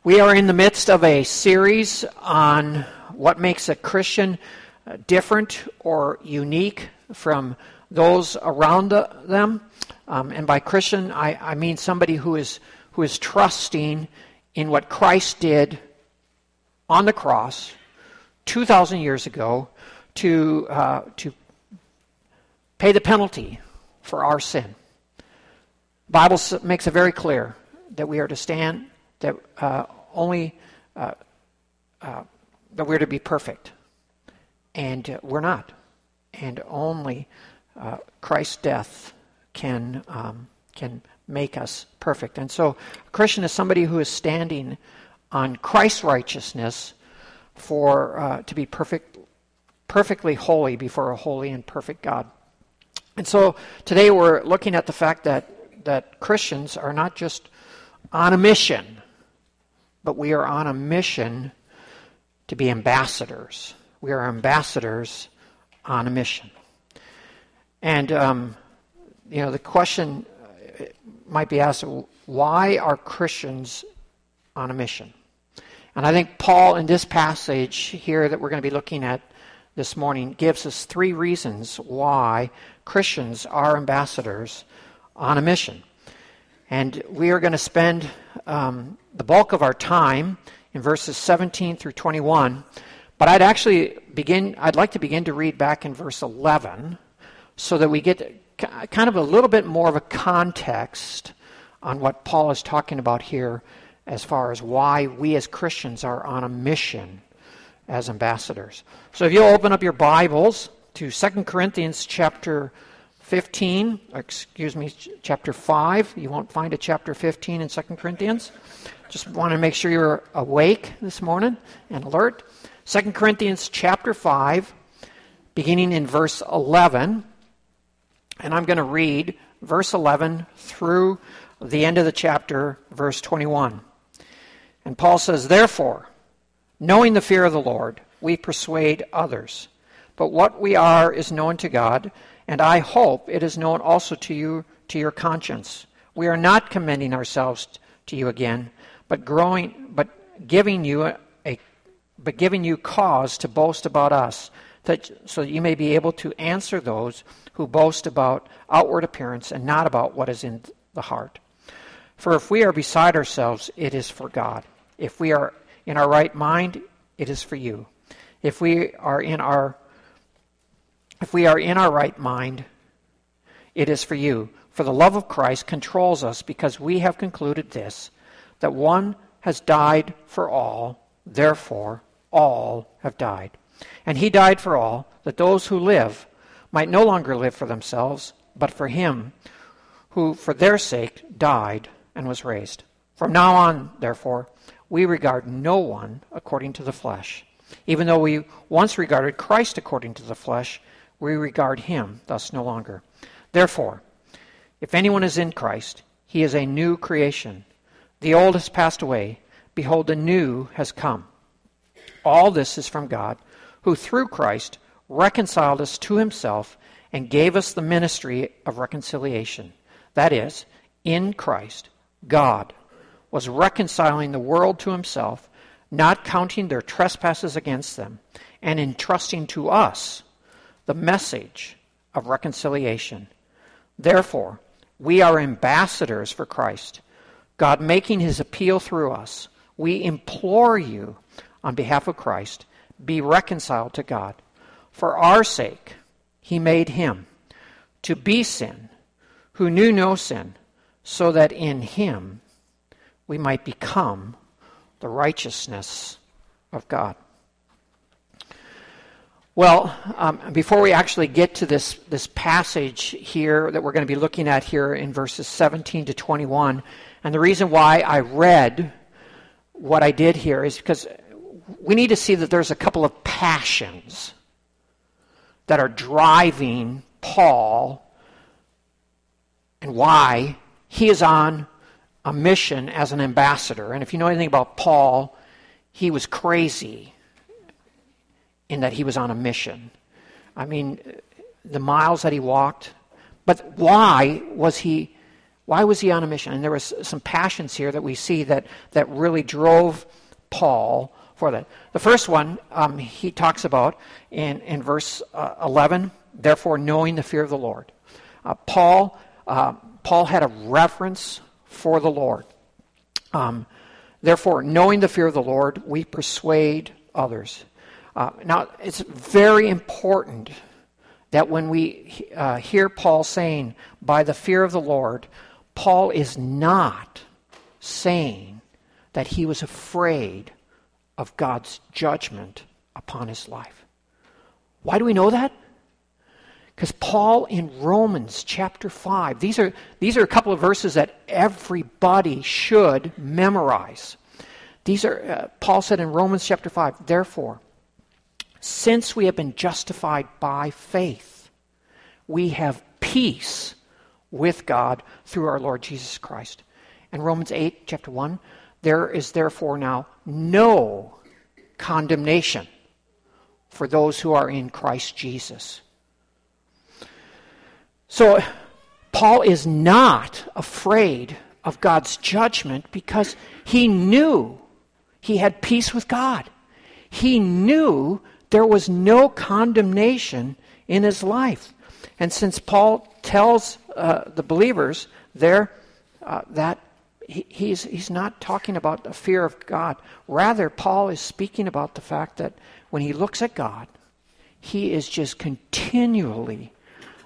We are in the midst of a series on what makes a Christian different or unique from those around them. And by Christian, I mean somebody who is trusting in what Christ did on the cross 2,000 years ago to pay the penalty for our sin. The Bible makes it very clear that we are to stand, that that we're to be perfect, and we're not. And only Christ's death can make us perfect. And so, a Christian is somebody who is standing on Christ's righteousness to be perfectly holy before a holy and perfect God. And so today we're looking at the fact that Christians are not just on a mission, but we are on a mission to be ambassadors. We are ambassadors on a mission. And, the question might be asked, why are Christians on a mission? And I think Paul, in this passage here that we're going to be looking at this morning, gives us 3 reasons why Christians are ambassadors on a mission. And we are going to spend the bulk of our time in verses 17 through 21. But I'd like to begin to read back in verse 11 so that we get kind of a little bit more of a context on what Paul is talking about here as far as why we as Christians are on a mission as ambassadors. So if you'll open up your Bibles to 2 Corinthians chapter 5. You won't find a chapter 15 in 2 Corinthians. Just want to make sure you're awake this morning and alert. 2 Corinthians chapter 5, beginning in verse 11. And I'm going to read verse 11 through the end of the chapter, verse 21. And Paul says, "Therefore, knowing the fear of the Lord, we persuade others. But what we are is known to God, and I hope it is known also to you, to your conscience. We are not commending ourselves to you again, but giving you cause to boast about us, so that you may be able to answer those who boast about outward appearance and not about what is in the heart. For if we are beside ourselves, it is for God. If we are in our right mind, it is for you. If we are in our right mind, it is for you. For the love of Christ controls us, because we have concluded this, that one has died for all, therefore all have died. And he died for all, that those who live might no longer live for themselves, but for him who for their sake died and was raised. From now on, therefore, we regard no one according to the flesh. Even though we once regarded Christ according to the flesh, we regard him thus no longer. Therefore, if anyone is in Christ, he is a new creation. The old has passed away. Behold, the new has come. All this is from God, who through Christ reconciled us to himself and gave us the ministry of reconciliation. That is, in Christ, God was reconciling the world to himself, not counting their trespasses against them, and entrusting to us the message of reconciliation. Therefore, we are ambassadors for Christ, God making his appeal through us. We implore you, on behalf of Christ, be reconciled to God. For our sake, he made him to be sin, who knew no sin, so that in him we might become the righteousness of God." Well, before we actually get to this passage here that we're going to be looking at here in verses 17 to 21, and the reason why I read what I did here is because we need to see that there's a couple of passions that are driving Paul and why he is on a mission as an ambassador. And if you know anything about Paul, he was crazy in that he was on a mission. I mean, the miles that he walked. But why was he Why was he on a mission? And there was some passions here that we see that really drove Paul for that. The first one he talks about in verse 11, therefore knowing the fear of the Lord. Paul had a reverence for the Lord. Therefore, knowing the fear of the Lord, we persuade others. Now, it's very important that when we hear Paul saying, by the fear of the Lord, Paul is not saying that he was afraid of God's judgment upon his life. Why do we know that? Because Paul in Romans chapter 5, these are a couple of verses that everybody should memorize. These are Paul said in Romans chapter 5, therefore, since we have been justified by faith, we have peace with God through our Lord Jesus Christ. In Romans 8, chapter 1, there is therefore now no condemnation for those who are in Christ Jesus. So, Paul is not afraid of God's judgment because he knew he had peace with God. He knew there was no condemnation in his life. And since Paul tells the believers there that he's not talking about the fear of God. Rather, Paul is speaking about the fact that when he looks at God, he is just continually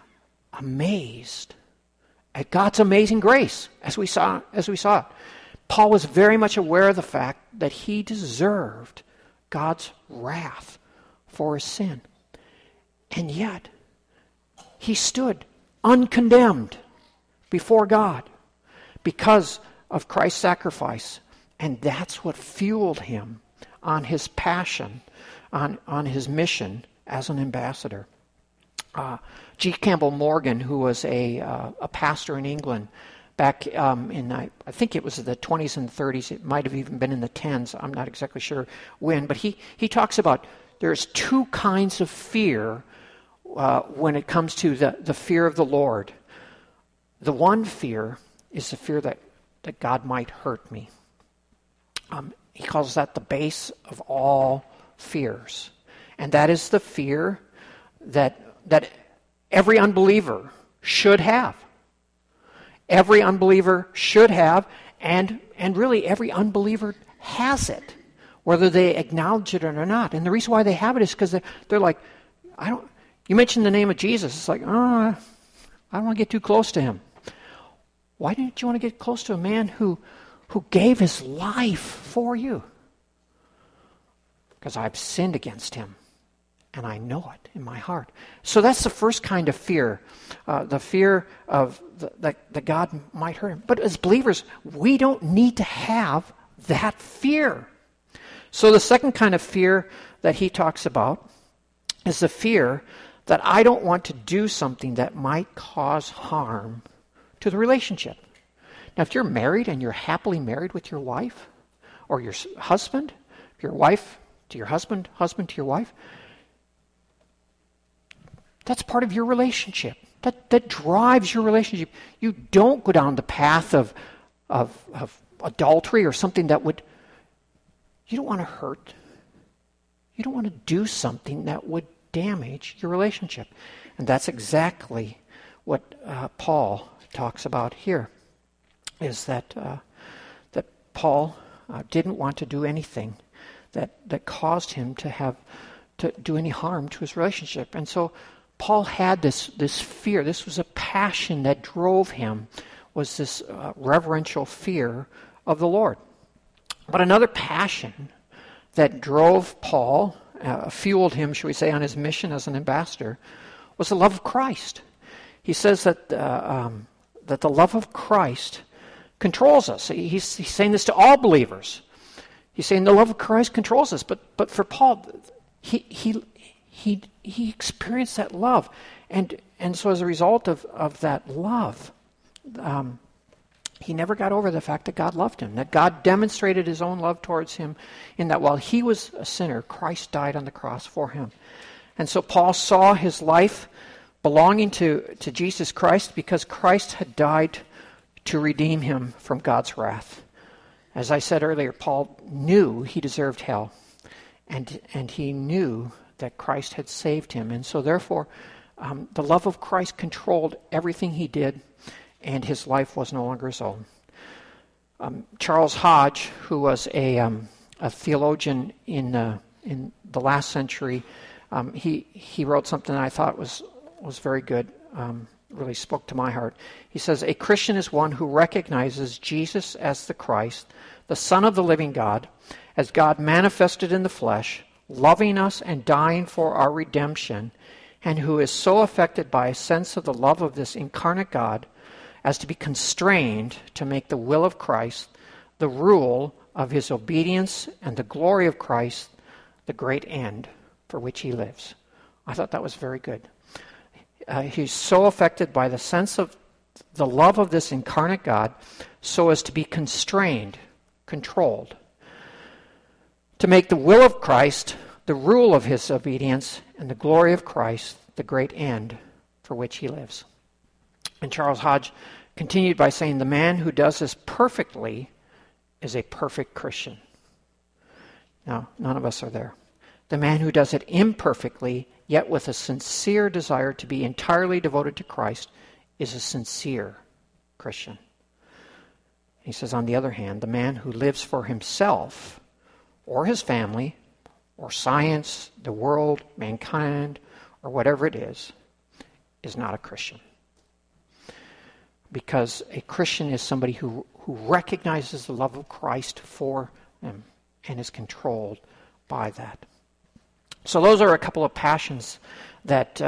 amazed at God's amazing grace, as we saw it. Paul was very much aware of the fact that he deserved God's wrath for his sin. And yet, he stood uncondemned before God because of Christ's sacrifice. And that's what fueled him on his passion, on his mission as an ambassador. G. Campbell Morgan, who was a pastor in England back in, I think it was the 20s and 30s, it might have even been in the 10s, I'm not exactly sure when, but he talks about there's two kinds of fear when it comes to the fear of the Lord. The one fear is the fear that God might hurt me. He calls that the base of all fears. And that is the fear that every unbeliever should have. Every unbeliever should have, and really every unbeliever has it, whether they acknowledge it or not. And the reason why they have it is because they're like, you mentioned the name of Jesus. It's like, I don't want to get too close to him. Why didn't you want to get close to a man who gave his life for you? Because I've sinned against him, and I know it in my heart. So that's the first kind of fear, the fear of that God might hurt him. But as believers, we don't need to have that fear. So the second kind of fear that he talks about is the fear that I don't want to do something that might cause harm to the relationship. Now, if you're married and you're happily married with your wife or your husband, your wife to your husband, husband to your wife, that's part of your relationship. That drives your relationship. You don't go down the path of adultery or something that would, you don't want to hurt. You don't want to do something that would damage your relationship. And that's exactly what Paul talks about here, is that Paul didn't want to do anything that caused him to do any harm to his relationship. And so Paul had this fear. This was a passion that drove him, was this reverential fear of the Lord. But another passion that drove Paul, fueled him, shall we say, on his mission as an ambassador, was the love of Christ. He says that the love of Christ controls us. He's saying this to all believers. He's saying the love of Christ controls us. But for Paul, he experienced that love, and so as a result of that love, he never got over the fact that God loved him, that God demonstrated his own love towards him in that while he was a sinner, Christ died on the cross for him. And so Paul saw his life belonging to Jesus Christ because Christ had died to redeem him from God's wrath. As I said earlier, Paul knew he deserved hell, and he knew that Christ had saved him. And so therefore, the love of Christ controlled everything he did, and his life was no longer his own. Charles Hodge, who was a theologian in the last century, he wrote something that I thought was very good, really spoke to my heart. He says, "A Christian is one who recognizes Jesus as the Christ, the Son of the living God, as God manifested in the flesh, loving us and dying for our redemption, and who is so affected by a sense of the love of this incarnate God as to be constrained to make the will of Christ, the rule of his obedience, and the glory of Christ the great end for which he lives." I thought that was very good. He's so affected by the sense of the love of this incarnate God so as to be constrained, controlled, to make the will of Christ the rule of his obedience, and the glory of Christ the great end for which he lives. And Charles Hodge continued by saying, "The man who does this perfectly is a perfect Christian." Now, none of us are there. The man who does it imperfectly, yet with a sincere desire to be entirely devoted to Christ, is a sincere Christian. He says, on the other hand, the man who lives for himself or his family or science, the world, mankind, or whatever it is not a Christian. Because a Christian is somebody who recognizes the love of Christ for them and is controlled by that. So those are a couple of passions that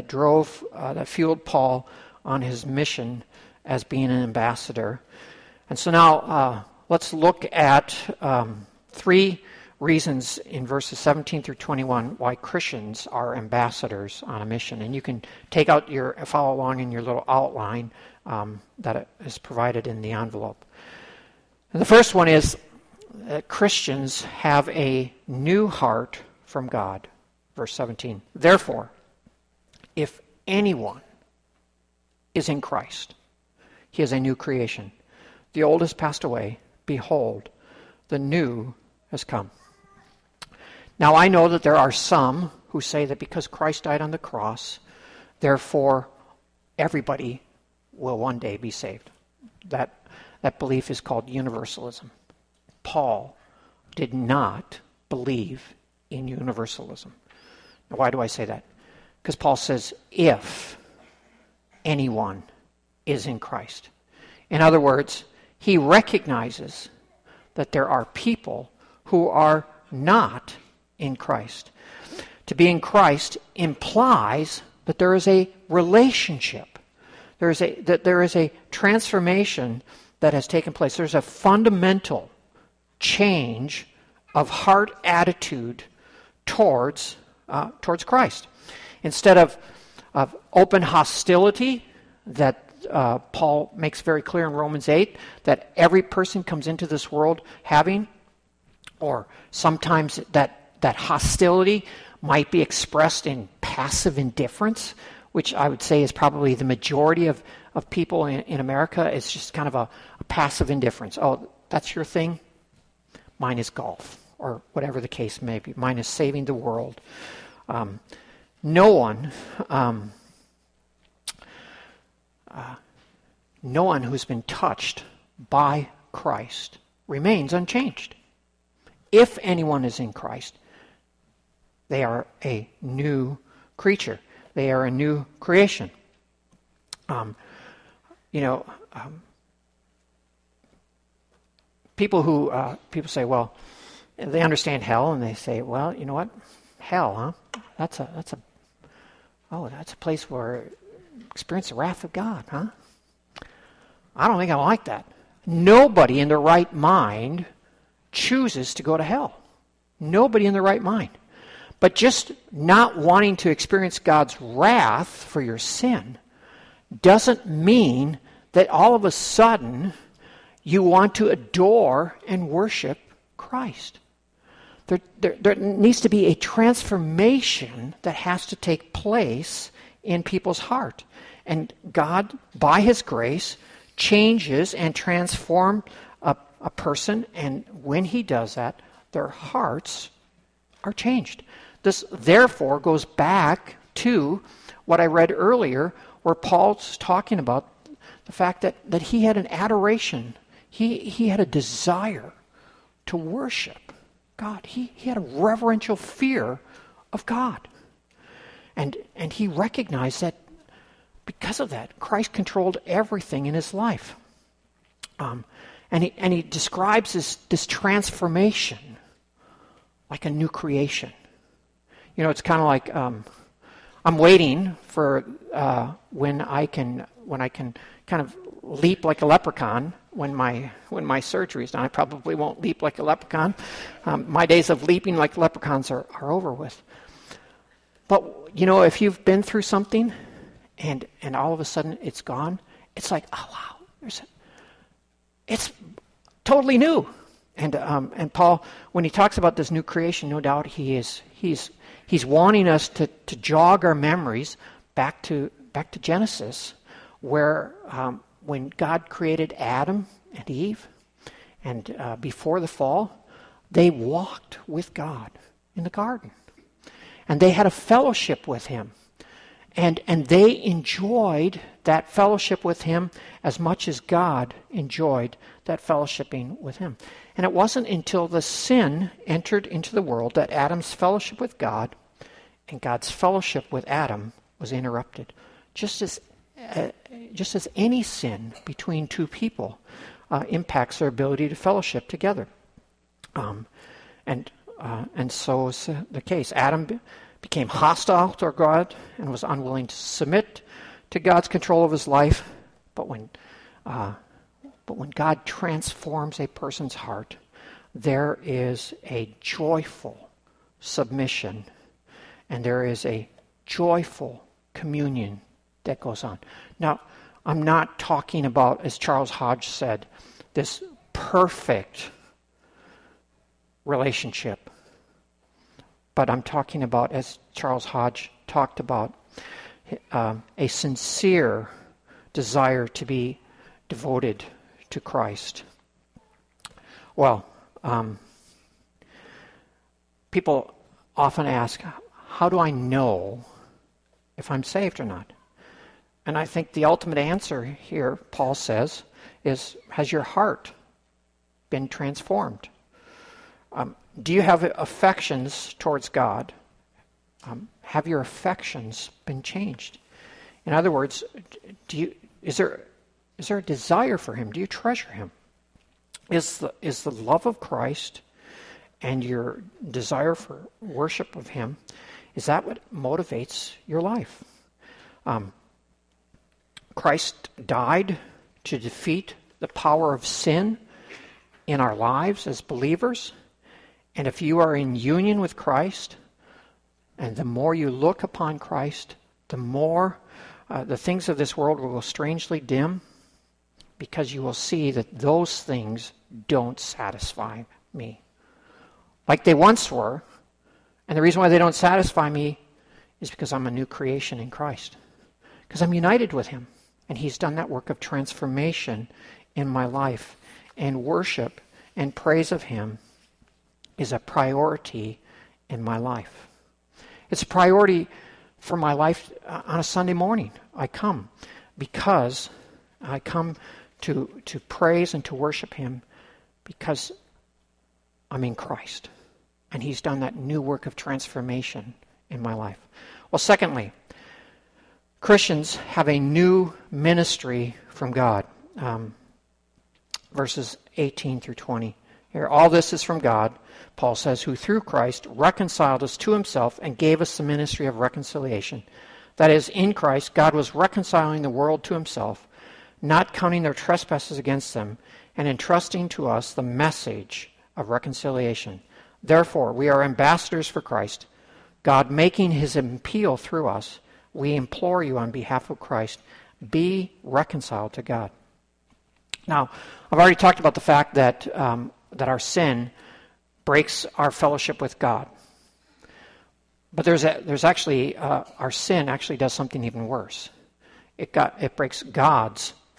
fueled Paul on his mission as being an ambassador. And so now let's look at 3 reasons in verses 17 through 21 why Christians are ambassadors on a mission. And you can follow along in your little outline that is provided in the envelope. And the first one is that Christians have a new heart from God. Verse 17. "Therefore, if anyone is in Christ, he is a new creation. The old has passed away. Behold, the new has come." Now I know that there are some who say that because Christ died on the cross, therefore everybody will one day be saved. That belief is called universalism. Paul did not believe in universalism. Now, why do I say that? Because Paul says, if anyone is in Christ. In other words, he recognizes that there are people who are not in Christ. To be in Christ implies that there is a relationship. There is a transformation that has taken place. There's a fundamental change of heart attitude towards Christ. Instead of open hostility that Paul makes very clear in Romans 8, that every person comes into this world having, or sometimes that hostility might be expressed in passive indifference, which I would say is probably the majority of people in America. It's just kind of a passive indifference. Oh, that's your thing? Mine is golf, or whatever the case may be. Mine is saving the world. No one who's been touched by Christ remains unchanged. If anyone is in Christ, they are a new creature. They are a new creation. People say, well, they understand hell, and they say, well, you know what? Hell, huh? That's a place where experience the wrath of God, huh? I don't think I like that. Nobody in their right mind chooses to go to hell. Nobody in their right mind. But just not wanting to experience God's wrath for your sin doesn't mean that all of a sudden you want to adore and worship Christ. There needs to be a transformation that has to take place in people's heart. And God, by His grace, changes and transforms a person, and when he does that, their hearts are changed. This, therefore, goes back to what I read earlier, where Paul's talking about the fact that he had an adoration. He had a desire to worship God. He had a reverential fear of God. And he recognized that because of that, Christ controlled everything in his life. And he describes this transformation like a new creation. You know, it's kind of like I'm waiting for when I can kind of leap like a leprechaun when my surgery is done. I probably won't leap like a leprechaun. My days of leaping like leprechauns are over with. But you know, if you've been through something and all of a sudden it's gone, it's like, oh wow, it's totally new. And Paul, when he talks about this new creation, no doubt he's wanting us to jog our memories back to Genesis, where when God created Adam and Eve, and before the fall, they walked with God in the garden, and they had a fellowship with him, and they enjoyed that fellowship with him as much as God enjoyed that fellowshipping with him. And it wasn't until the sin entered into the world that Adam's fellowship with God and God's fellowship with Adam was interrupted. Just as any sin between two people impacts their ability to fellowship together. And so is the case. Adam became hostile to God and was unwilling to submit to God's control of his life. But when God transforms a person's heart, there is a joyful submission, and there is a joyful communion that goes on. Now, I'm not talking about, as Charles Hodge said, this perfect relationship, but I'm talking about, as Charles Hodge talked about, a sincere desire to be devoted to Christ. Well, people often ask, how do I know if I'm saved or not? And I think the ultimate answer here, Paul says, is, has your heart been transformed? Do you have affections towards God? Have your affections been changed? In other words, is there a desire for him? Do you treasure him? Is the love of Christ and your desire for worship of him, is that what motivates your life? Christ died to defeat the power of sin in our lives as believers. And if you are in union with Christ, and the more you look upon Christ, the more the things of this world will go strangely dim, because you will see that those things don't satisfy me like they once were. And the reason why they don't satisfy me is because I'm a new creation in Christ, because I'm united with him, and he's done that work of transformation in my life. And worship and praise of him is a priority in my life. It's a priority for my life on a Sunday morning. I come because I come to praise and to worship him because I'm in Christ. And he's done that new work of transformation in my life. Well, secondly, Christians have a new ministry from God. Verses 18 through 20. Here, all this is from God, Paul says, who through Christ reconciled us to himself and gave us the ministry of reconciliation. That is, in Christ, God was reconciling the world to himself, not counting their trespasses against them, and entrusting to us the message of reconciliation. Therefore, we are ambassadors for Christ, God making his appeal through us. We implore you on behalf of Christ, be reconciled to God. Now, I've already talked about the fact that our sin breaks our fellowship with God. But there's actually our sin actually does something even worse. It breaks God's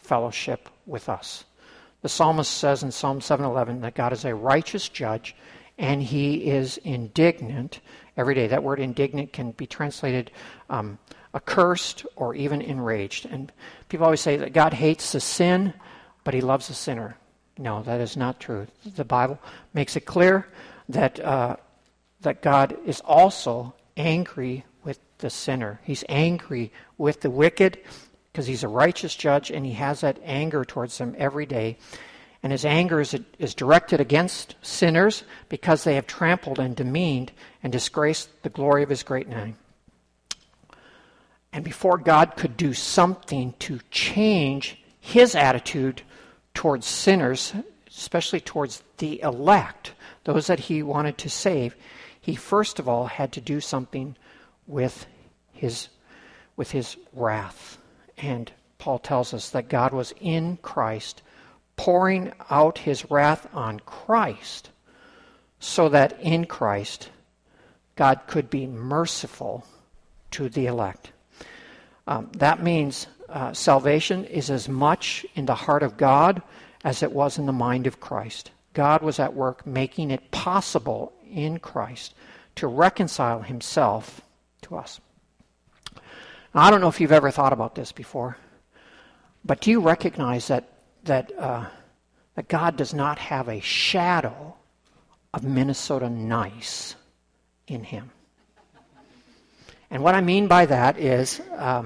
fellowship with us. The psalmist says in Psalm 7:11 that God is a righteous judge and he is indignant every day. That word indignant can be translated accursed or even enraged. And people always say that God hates the sin, but he loves the sinner. No, that is not true. The Bible makes it clear that that God is also angry with the sinner. He's angry with the wicked because he's a righteous judge and he has that anger towards them every day. And his anger is directed against sinners because they have trampled and demeaned and disgraced the glory of his great name. And before God could do something to change his attitude towards sinners, especially towards the elect, those that he wanted to save, he first of all had to do something with his wrath. And Paul tells us that God was in Christ, pouring out his wrath on Christ, so that in Christ God could be merciful to the elect. That means salvation is as much in the heart of God as it was in the mind of Christ. God was at work making it possible in Christ to reconcile himself to us. Now, I don't know if you've ever thought about this before, but do you recognize that God does not have a shadow of Minnesota nice in him? And what I mean by that is,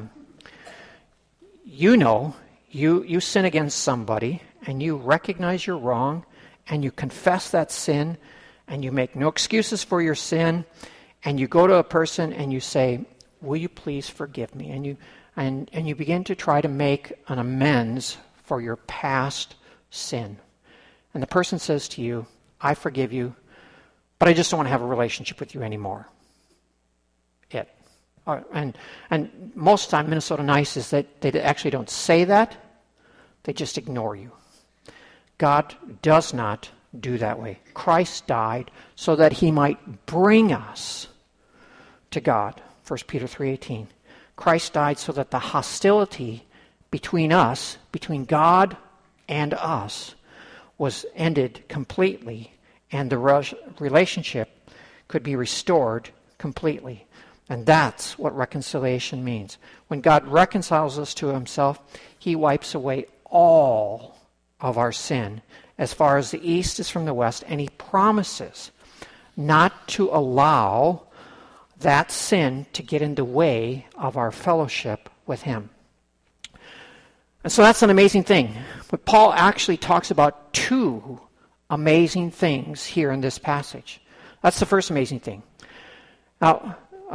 you sin against somebody, and you recognize you're wrong, and you confess that sin, and you make no excuses for your sin, and you go to a person and you say, "Will you please forgive me?" And you begin to try to make an amends for your past sin. And the person says to you, "I forgive you, but I just don't want to have a relationship with you anymore." And most of the time, Minnesota nice is that they actually don't say that. They just ignore you. God does not do that way. Christ died so that he might bring us to God. 1 Peter 3:18. Christ died so that the hostility between us, between God and us, was ended completely, and the relationship could be restored completely. And that's what reconciliation means. When God reconciles us to himself, he wipes away all of our sin as far as the east is from the west, and he promises not to allow that sin to get in the way of our fellowship with him. And so that's an amazing thing. But Paul actually talks about two amazing things here in this passage. That's the first amazing thing. Now,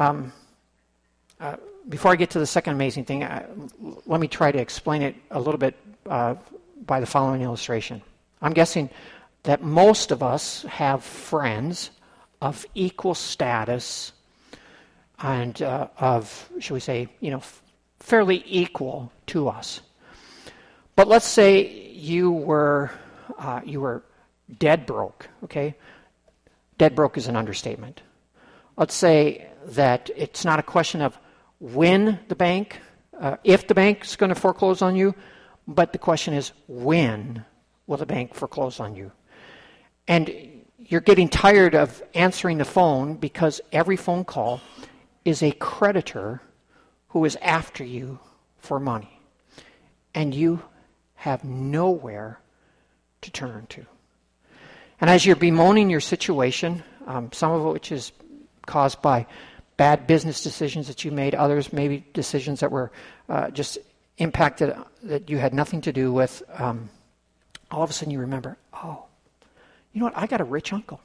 before I get to the second amazing thing, let me try to explain it a little bit by the following illustration. I'm guessing that most of us have friends of equal status and of, shall we say, fairly equal to us. But let's say you were dead broke. Okay, dead broke is an understatement. Let's say that it's not a question of when the bank, if the bank's going to foreclose on you, but the question is when will the bank foreclose on you? And you're getting tired of answering the phone because every phone call is a creditor who is after you for money. And you have nowhere to turn to. And as you're bemoaning your situation, some of which is caused by bad business decisions that you made, others maybe decisions that were just impacted that you had nothing to do with, all of a sudden you remember, oh, you know what, I got a rich uncle.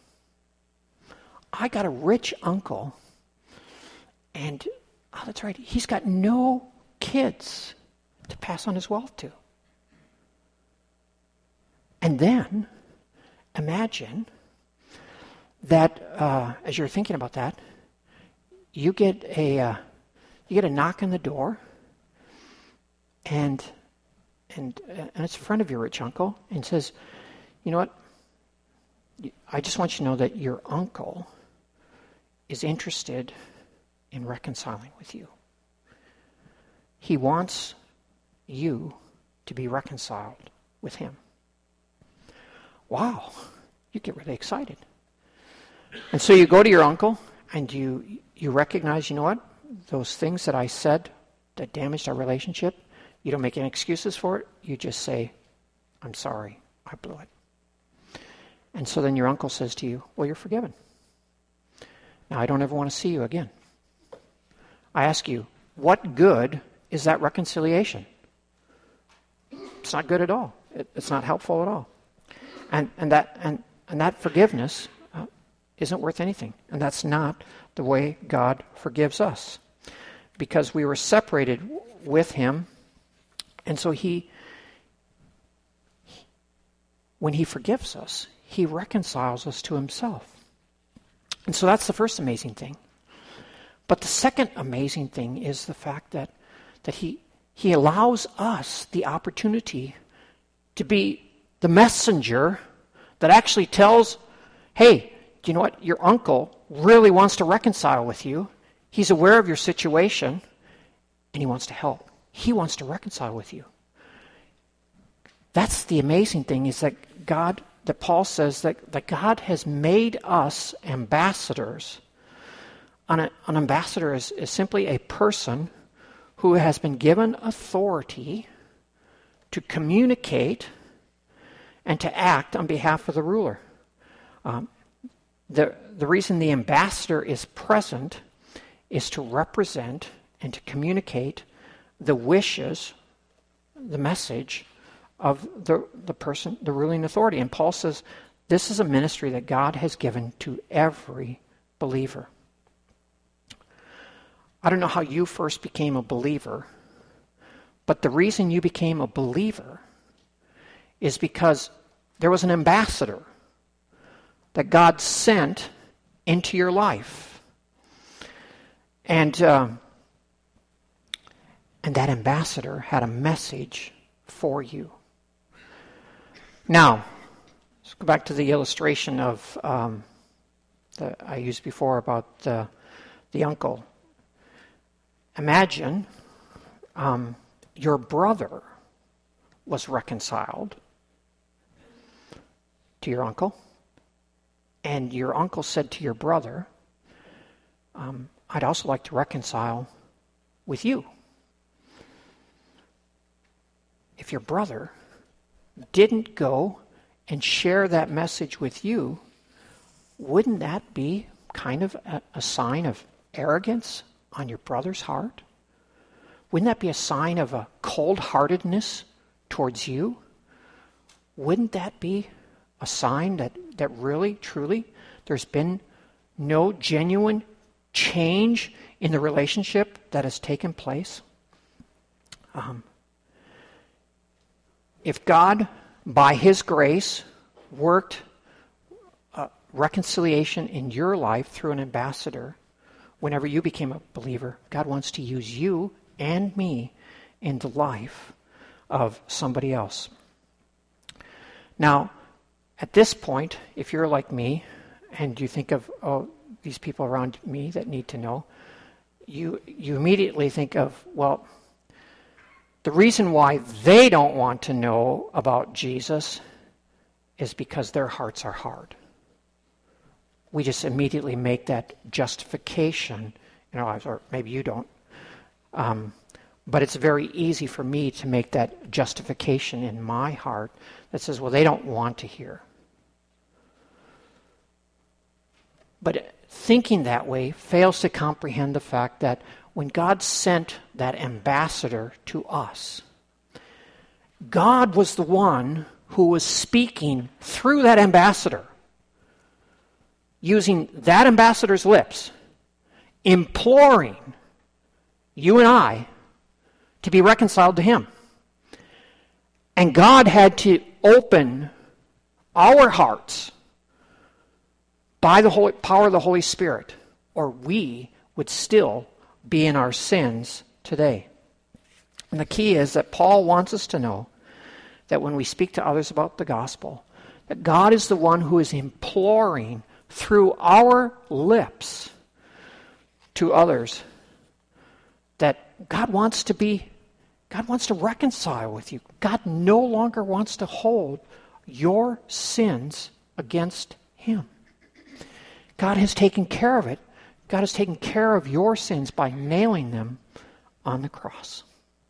And, oh, that's right, he's got no kids to pass on his wealth to. And then, imagine that as you're thinking about that, you get a knock on the door, and it's a friend of your rich uncle, and says, "You know what? I just want you to know that your uncle is interested in reconciling with you. He wants you to be reconciled with him. Wow, you get really excited. And so you go to your uncle and you recognize, you know what? Those things that I said that damaged our relationship, you don't make any excuses for it. You just say, I'm sorry, I blew it. And so then your uncle says to you, well, you're forgiven. Now I don't ever want to see you again. I ask you, what good is that reconciliation? It's not good at all. It's not helpful at all. And that forgiveness isn't worth anything. And that's not the way God forgives us. Because we were separated with him. And so when he forgives us, he reconciles us to himself. And so that's the first amazing thing. But the second amazing thing is the fact that he allows us the opportunity to be the messenger that actually tells, hey, do you know what? Your uncle really wants to reconcile with you. He's aware of your situation, and he wants to help. He wants to reconcile with you. That's the amazing thing, is that Paul says that God has made us ambassadors. An ambassador is simply a person who has been given authority to communicate and to act on behalf of the ruler. The reason the ambassador is present is to represent and to communicate the wishes, the message of the person, the ruling authority. And Paul says this is a ministry that God has given to every believer. I don't know how you first became a believer, but the reason you became a believer is because there was an ambassador that God sent into your life. And that ambassador had a message for you. Now, let's go back to the illustration of that I used before about the uncle. Imagine your brother was reconciled to your uncle, and your uncle said to your brother, I'd also like to reconcile with you. If your brother didn't go and share that message with you, wouldn't that be kind of a sign of arrogance on your brother's heart? Wouldn't that be a sign of a cold-heartedness towards you? Wouldn't that be a sign that really, truly, there's been no genuine change in the relationship that has taken place? If God, by his grace, worked reconciliation in your life through an ambassador, whenever you became a believer, God wants to use you and me in the life of somebody else. Now, at this point, if you're like me, and you think of, these people around me that need to know, you immediately think of, well, the reason why they don't want to know about Jesus is because their hearts are hard. We just immediately make that justification in our lives, or maybe you don't. But it's very easy for me to make that justification in my heart that says, well, they don't want to hear. But thinking that way fails to comprehend the fact that when God sent that ambassador to us, God was the one who was speaking through that ambassador, using that ambassador's lips, imploring you and I to be reconciled to him. And God had to open our hearts by the power of the Holy Spirit, or we would still be in our sins today. And the key is that Paul wants us to know that when we speak to others about the gospel, that God is the one who is imploring through our lips to others that God wants to be God wants to reconcile with you. God no longer wants to hold your sins against him. God has taken care of it. God has taken care of your sins by nailing them on the cross.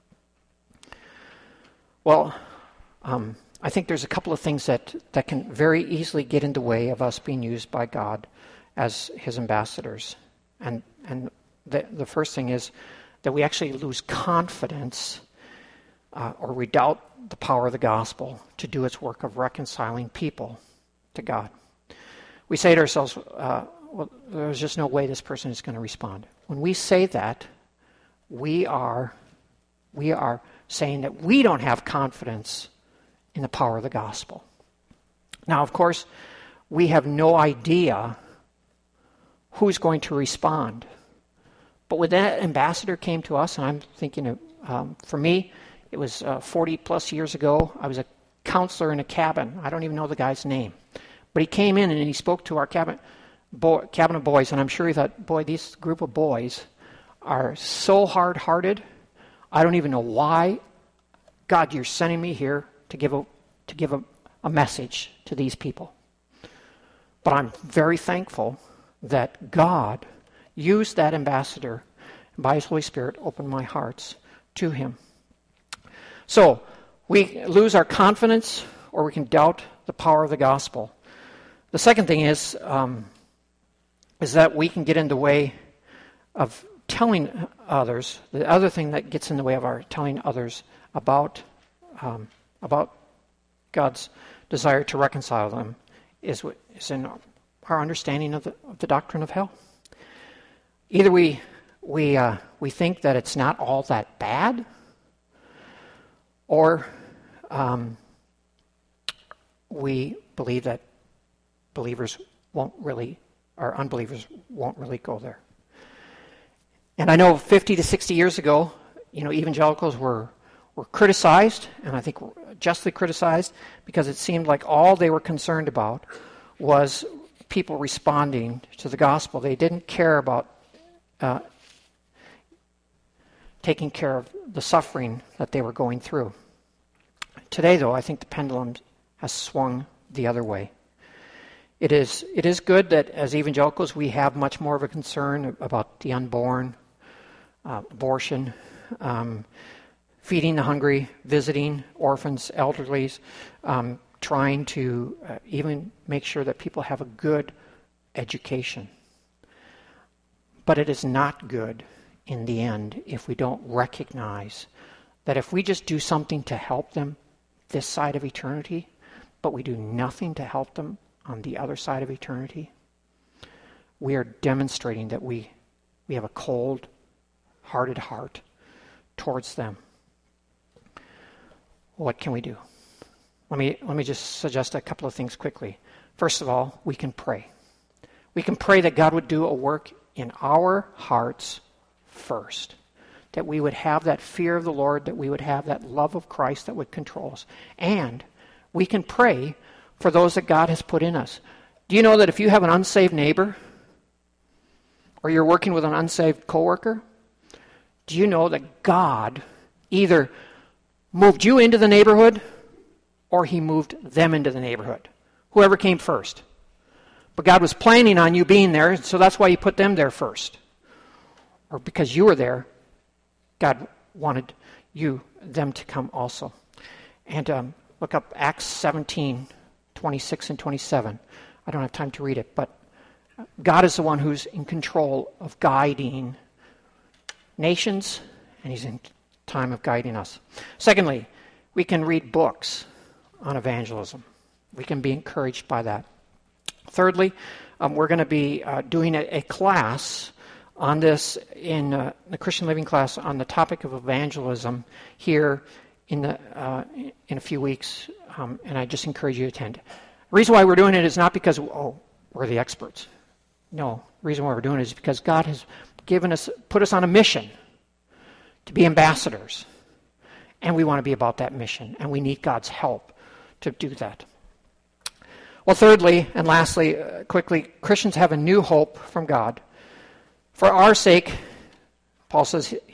Well, I think there's a couple of things that can very easily get in the way of us being used by God as his ambassadors. And the first thing is that we actually lose confidence or we doubt the power of the gospel to do its work of reconciling people to God. We say to ourselves, well, there's just no way this person is going to respond. When we say that, we are saying that we don't have confidence in the power of the gospel. Now, of course, we have no idea who's going to respond. But when that ambassador came to us, and I'm thinking, for me, it was 40 plus years ago. I was a counselor in a cabin. I don't even know the guy's name. But he came in and he spoke to our cabin of boys, and I'm sure he thought, boy, this group of boys are so hard-hearted. I don't even know why, God, you're sending me here to give a message to these people. But I'm very thankful that God used that ambassador, and by his Holy Spirit opened my hearts to him. So, we lose our confidence, or we can doubt the power of the gospel. The second thing is that we can get in the way of telling others. The other thing that gets in the way of our telling others about God's desire to reconcile them is in our understanding of the doctrine of hell. Either we think that it's not all that bad, or we believe that unbelievers won't really go there. And I know 50 to 60 years ago, evangelicals were criticized, and I think justly criticized, because it seemed like all they were concerned about was people responding to the gospel. They didn't care about taking care of the suffering that they were going through. Today, though, I think the pendulum has swung the other way. It is good that as evangelicals we have much more of a concern about the unborn, abortion, feeding the hungry, visiting orphans, elderlies, trying to even make sure that people have a good education. But it is not good in the end if we don't recognize that if we just do something to help them this side of eternity, but we do nothing to help them on the other side of eternity, we are demonstrating that we have a cold-hearted heart towards them. What can we do? Let me just suggest a couple of things quickly. First of all, we can pray. We can pray that God would do a work in our hearts first, that we would have that fear of the Lord, that we would have that love of Christ that would control us. And we can pray for those that God has put in us. Do you know that if you have an unsaved neighbor, or you're working with an unsaved coworker, do you know that God either moved you into the neighborhood or he moved them into the neighborhood? Whoever came first. But God was planning on you being there, so that's why he put them there first. Or because you were there, God wanted them to come also. And look up Acts 17, 26 and 27. I don't have time to read it, but God is the one who's in control of guiding nations, and he's in time of guiding us. Secondly, we can read books on evangelism. We can be encouraged by that. Thirdly, we're going to be doing a class on this in the Christian Living class on the topic of evangelism here in a few weeks, and I just encourage you to attend. The reason why we're doing it is not because, we're the experts. No, the reason why we're doing it is because God has put us on a mission to be ambassadors, and we want to be about that mission, and we need God's help to do that. Well, thirdly, and lastly, quickly, Christians have a new hope from God. For our sake, Paul says,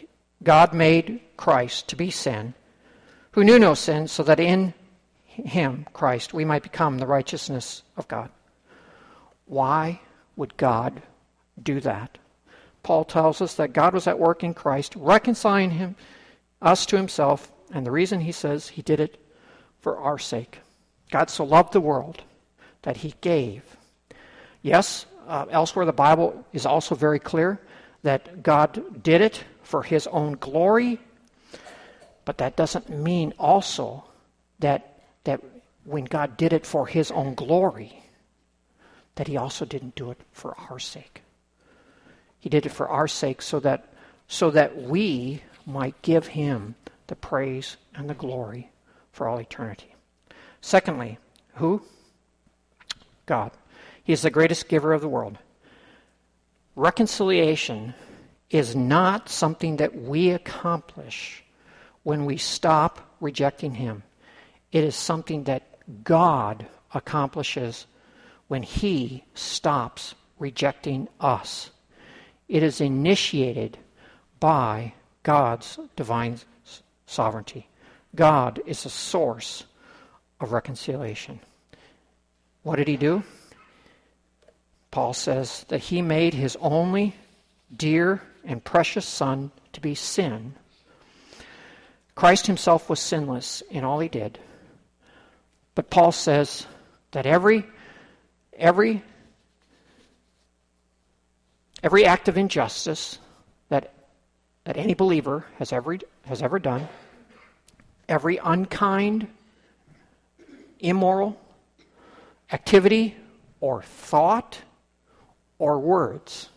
God made Christ to be sin, who knew no sin, so that in him, Christ, we might become the righteousness of God. Why would God do that? Paul tells us that God was at work in Christ, reconciling us to himself, and the reason he says he did it for our sake. God so loved the world that he gave. Yes, elsewhere the Bible is also very clear that God did it for his own glory, but that doesn't mean also that when God did it for his own glory, that he also didn't do it for our sake. He did it for our sake so that we might give him the praise and the glory for all eternity. Secondly, who? God. He is the greatest giver of the world. Reconciliation is not something that we accomplish when we stop rejecting him. It is something that God accomplishes when he stops rejecting us. It is initiated by God's divine sovereignty. God is the source of reconciliation. What did he do? Paul says that he made his only dear and precious Son to be sin. Christ himself was sinless in all he did. But Paul says that every act of injustice that any believer has ever done, every unkind, immoral activity or thought or words,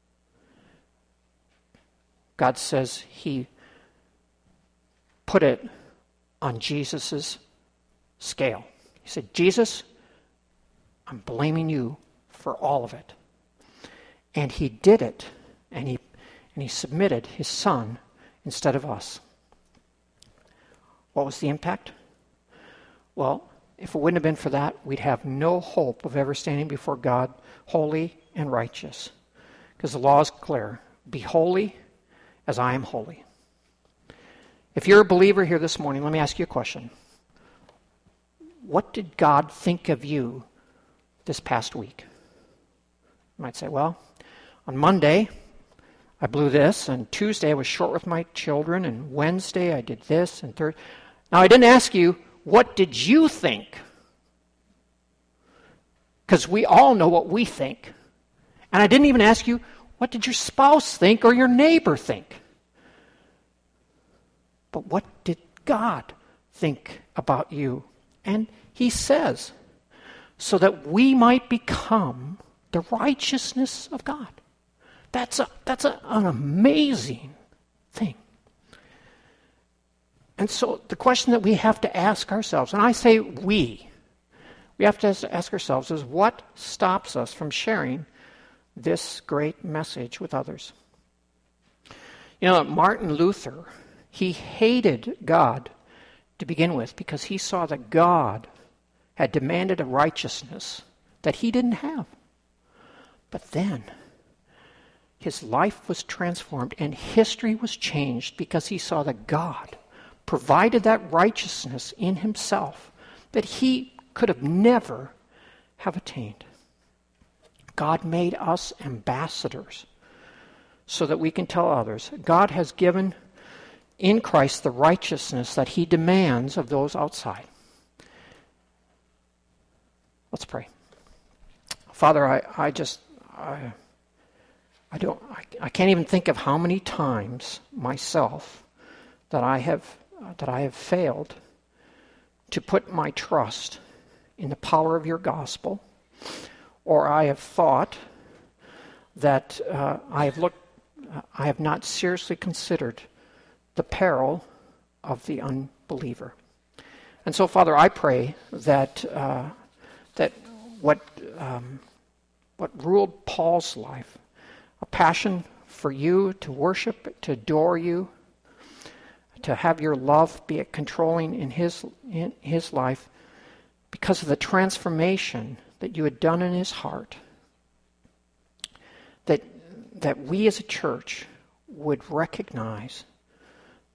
God says he put it on Jesus' scale. He said, Jesus, I'm blaming you for all of it. And he did it, and he submitted his Son instead of us. What was the impact? Well, if it wouldn't have been for that, we'd have no hope of ever standing before God holy and righteous. Because the law is clear. Be holy as I am holy. If you're a believer here this morning, let me ask you a question. What did God think of you this past week? You might say, well, on Monday, I blew this, and Tuesday I was short with my children, and Wednesday I did this, and Thursday. Now, I didn't ask you, what did you think? Because we all know what we think. And I didn't even ask you, what did your spouse think or your neighbor think? But what did God think about you? And he says, so that we might become the righteousness of God. That's an amazing thing. And so the question that we have to ask ourselves, and I say we have to ask ourselves, is what stops us from sharing this great message with others? You know, Martin Luther, he hated God to begin with because he saw that God had demanded a righteousness that he didn't have. But then his life was transformed and history was changed because he saw that God provided that righteousness in himself that he could have never have attained. God made us ambassadors so that we can tell others. God has given in Christ the righteousness that he demands of those outside. Let's pray. Father, I can't even think of how many times myself that I have failed to put my trust in the power of your gospel, or I have thought that I have not seriously considered the peril of the unbeliever. And so, Father, I pray that what ruled Paul's life, a passion for you to worship, to adore you, to have your love be controlling in his life, because of the transformation that you had done in his heart, that we as a church would recognize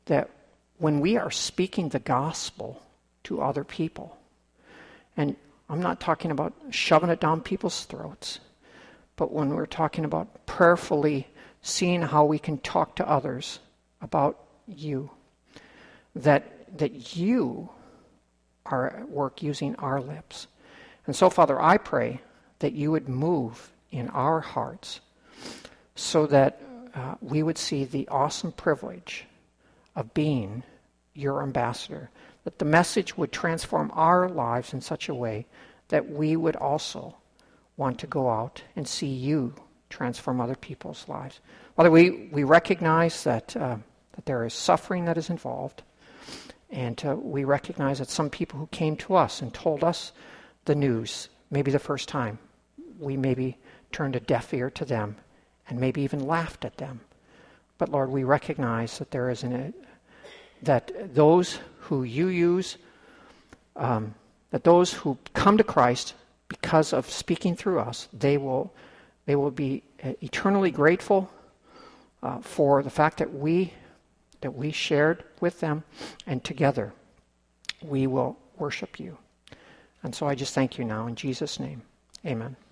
that when we are speaking the gospel to other people, and I'm not talking about shoving it down people's throats, but when we're talking about prayerfully seeing how we can talk to others about you, that you are at work using our lips. And so, Father, I pray that you would move in our hearts so that we would see the awesome privilege of being your ambassador, that the message would transform our lives in such a way that we would also want to go out and see you transform other people's lives. Father, we recognize that there is suffering that is involved, and we recognize that some people who came to us and told us the news, maybe the first time, we maybe turned a deaf ear to them and maybe even laughed at them. But Lord, we recognize that there is that those who you use, that those who come to Christ because of speaking through us, they will be eternally grateful for the fact that we shared with them, and together we will worship you. And so I just thank you now in Jesus' name. Amen.